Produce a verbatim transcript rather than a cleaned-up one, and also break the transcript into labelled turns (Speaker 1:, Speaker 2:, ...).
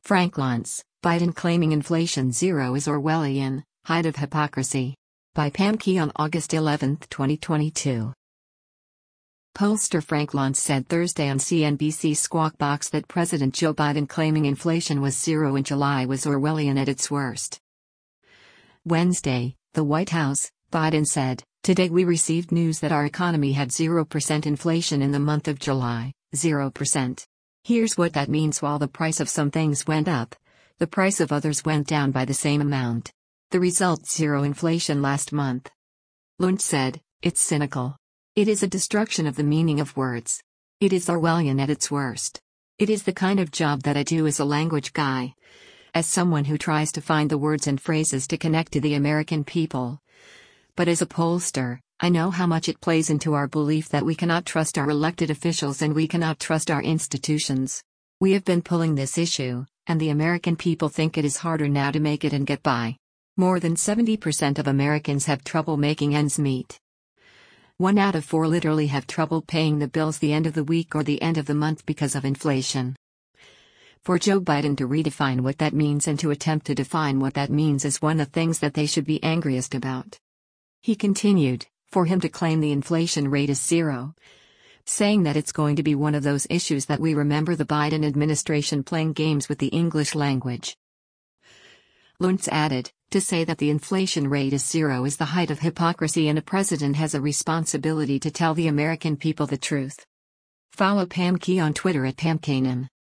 Speaker 1: Frank Luntz, Biden claiming inflation zero is Orwellian, height of hypocrisy. By Pam Key on August eleventh, twenty twenty-two. Pollster Frank Luntz said Thursday on C N B C Squawk Box that President Joe Biden claiming inflation was zero in July was Orwellian at its worst. Wednesday, the White House, Biden said, "Today we received news that our economy had zero percent inflation in the month of July, zero percent. Here's what that means: while the price of some things went up, the price of others went down by the same amount. The result: zero inflation last month." Luntz said, "It's cynical. It is a destruction of the meaning of words. It is Orwellian at its worst. It is the kind of job that I do as a language guy, as someone who tries to find the words and phrases to connect to the American people. But as a pollster, I know how much it plays into our belief that we cannot trust our elected officials and we cannot trust our institutions. We have been pulling this issue, and the American people think it is harder now to make it and get by. More than seventy percent of Americans have trouble making ends meet. One out of four literally have trouble paying the bills the end of the week or the end of the month because of inflation." For Joe Biden to redefine what that means and to attempt to define what that means is one of the things that they should be angriest about. He continued, for him to claim the inflation rate is zero, saying that it's going to be one of those issues that we remember the Biden administration playing games with the English language. Luntz added, "To say that the inflation rate is zero is the height of hypocrisy, and a president has a responsibility to tell the American people the truth." Follow Pam Key on Twitter at Pam Kanan.